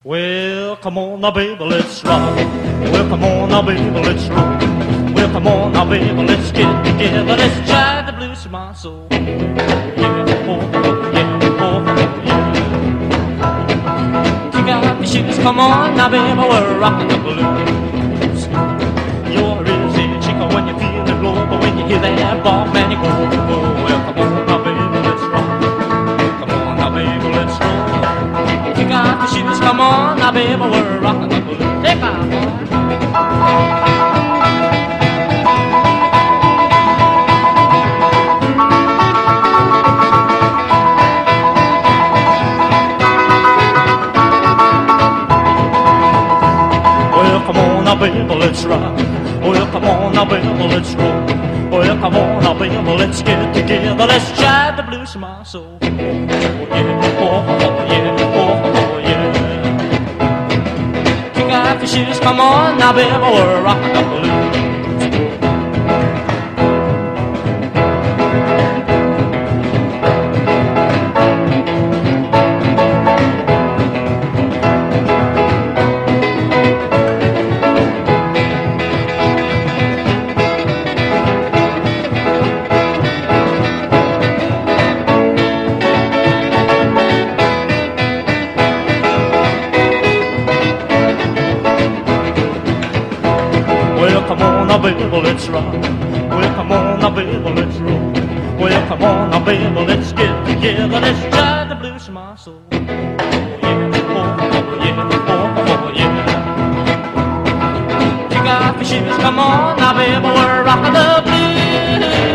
Well, come on now, baby, let's rock. Well, come on now, baby, let's roll. Well, come on now, baby, let's get together. Let's drive the blues to my soul. Yeah, oh, yeah, oh, yeah. Kick out the shoes, come on now, baby, we're rocking the blues. You're a real city chica when you feel the glow, but when you hear that ball, man, you go, oh, well, come on now, baby, let's rock. Come on now, baby, let's roll. Kick out the shoes, come on now, baby, we're rocking the blues. Take off, boy. Well, come on now, baby, let's rock. Well, come on now, baby, let's roll. Well, come on now, baby, let's get together. Let's drive the blues to my soul. Oh, yeah, oh, yeah, oh, yeah. Kick out the shoes, come on now, baby, we're rocking the blues. Come on now, baby, let's rock. Well, come on now, baby, let's roll. Well, come on now, baby, let's get together. Let's drive the blues to my soul. Oh, yeah, oh, yeah, oh, yeah. Kick out the shoes, come on now, baby, we're rocking the blues.